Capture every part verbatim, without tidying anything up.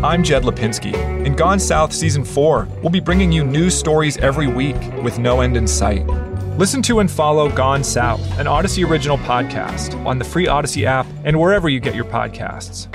I'm Jed Lipinski. In Gone South Season four, we'll be bringing you news stories every week with no end in sight. Listen to and follow Gone South, an Odyssey original podcast, on the free Odyssey app and wherever you get your podcasts.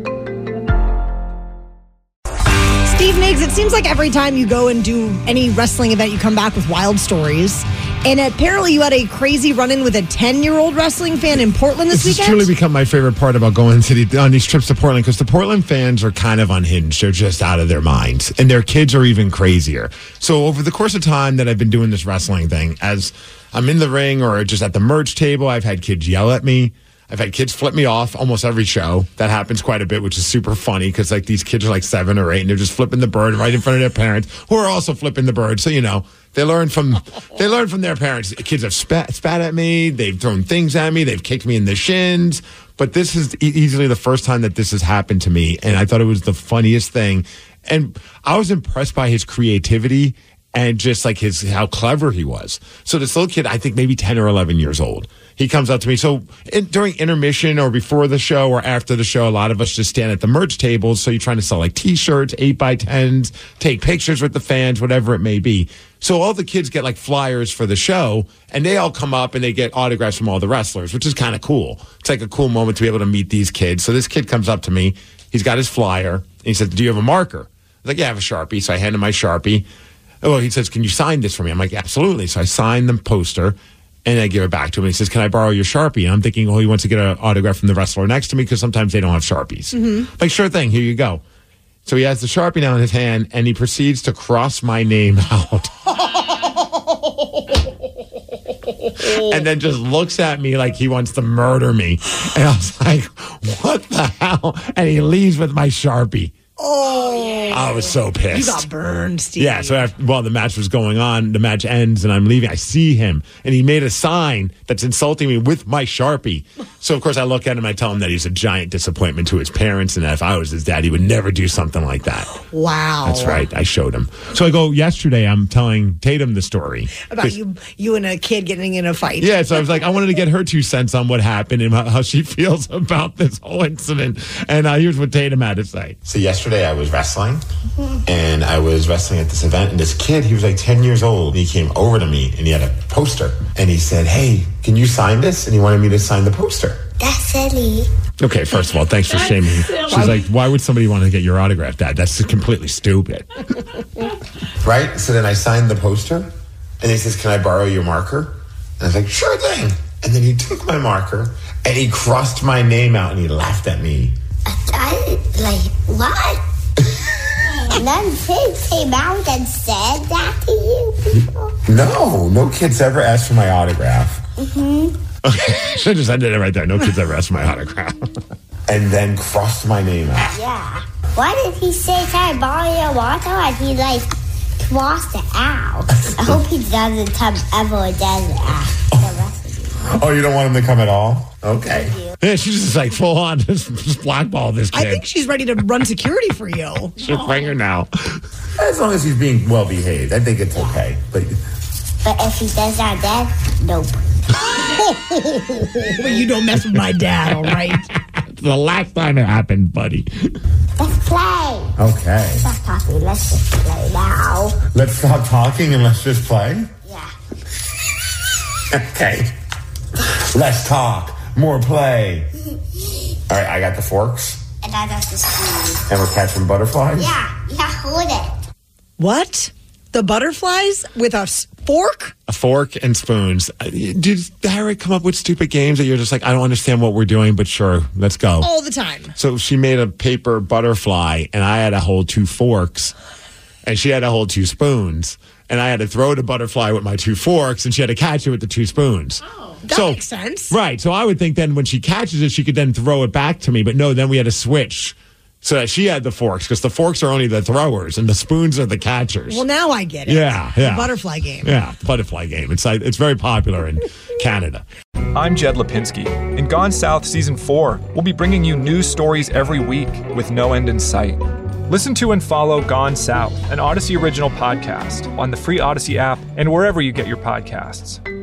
Steve Miggs, it seems like every time you go and do any wrestling event, you come back with wild stories. And apparently you had a crazy run-in with a ten-year-old wrestling fan in Portland this, this weekend? It's truly become my favorite part about going to the, on these trips to Portland, because the Portland fans are kind of unhinged. They're just out of their minds. And their kids are even crazier. So over the course of time that I've been doing this wrestling thing, as I'm in the ring or just at the merch table, I've had kids yell at me. I've had kids flip me off almost every show. That happens quite a bit, which is super funny because like these kids are like seven or eight and they're just flipping the bird right in front of their parents, who are also flipping the bird. So, you know, they learn from they learn from their parents. Kids have spat, spat at me. They've thrown things at me. They've kicked me in the shins. But this is e- easily the first time that this has happened to me. And I thought it was the funniest thing. And I was impressed by his creativity and just like his how clever he was. So this little kid, I think maybe ten or eleven years old, he comes up to me. So in, during intermission or before the show or after the show, a lot of us just stand at the merch tables. So you're trying to sell like T-shirts, eight by tens, take pictures with the fans, whatever it may be. So all the kids get like flyers for the show, and they all come up and they get autographs from all the wrestlers, which is kind of cool. It's like a cool moment to be able to meet these kids. So this kid comes up to me. He's got his flyer. And he says, do you have a marker? I was like, yeah, I have a Sharpie. So I hand him my Sharpie. Oh, he says, can you sign this for me? I'm like, absolutely. So I sign the poster, and I give it back to him. And he says, can I borrow your Sharpie? And I'm thinking, oh, he wants to get an autograph from the wrestler next to me because sometimes they don't have Sharpies. Mm-hmm. Like, sure thing. Here you go. So he has the Sharpie now in his hand, and he proceeds to cross my name out. And then just looks at me like he wants to murder me. And I was like, what the hell? And he leaves with my Sharpie. Oh, I was so pissed. You got burned, Steve. Yeah, so after, while the match was going on, the match ends and I'm leaving. I see him, and he made a sign that's insulting me with my Sharpie. So, of course, I look at him, I tell him that he's a giant disappointment to his parents, and that if I was his dad, he would never do something like that. Wow. That's right. I showed him. So I go, yesterday, I'm telling Tatum the story. About you you and a kid getting in a fight. Yeah, so I was like, I wanted to get her two cents on what happened and how she feels about this whole incident. And uh, here's what Tatum had to say. So yesterday I was wrestling, and I was wrestling at this event, and this kid, he was like ten years old, and he came over to me, and he had a poster, and he said, hey, can you sign this? And he wanted me to sign the poster. That's silly. Okay, first of all, thanks for shaming me. She's like, why would somebody want to get your autograph, Dad? That's completely stupid. Right? So then I signed the poster, and he says, can I borrow your marker? And I was like, sure thing. And then he took my marker, and he crossed my name out, and he laughed at me. I, like, what? None kids came out and said that to you people? No, no kids ever asked for my autograph. Mm-hmm. Okay, should have just ended it right there. No kids ever asked for my autograph. And then crossed my name out. Yeah. Why did he say, can I borrow your water? And he, like, crossed it out. I hope he doesn't come ever again after the rest of you. Oh, you don't want him to come at all? Okay. Yeah, she's just like full on, just, just blackball this kid. I think she's ready to run security for you. She's a finger now. As long as he's being well behaved, I think it's okay. But But if he does that then, nope. Well, you don't mess with my dad, all right? It's the last time it happened, buddy. Let's play. okay. Stop talking. Let's just play now. Let's stop talking and let's just play. Yeah. Okay. Let's talk. More play. All right, I got the forks. And I got the spoon. And we're catching butterflies? Yeah. Yeah, hold it. What? The butterflies with a s- fork? A fork and spoons. Uh, Did Harry come up with stupid games that you're just like, I don't understand what we're doing, but sure, let's go. All the time. So she made a paper butterfly, and I had to hold two forks, and she had to hold two spoons, and I had to throw the butterfly with my two forks, and she had to catch it with the two spoons. Oh, that so, makes sense. Right. So I would think then when she catches it, she could then throw it back to me. But no, then we had to switch so that she had the forks, because the forks are only the throwers and the spoons are the catchers. Well, now I get it. Yeah, yeah. The butterfly game. Yeah, butterfly game. It's like, it's very popular in Canada. I'm Jed Lipinski. In Gone South Season four, we'll be bringing you news stories every week with no end in sight. Listen to and follow Gone South, an Odyssey original podcast, on the free Odyssey app and wherever you get your podcasts.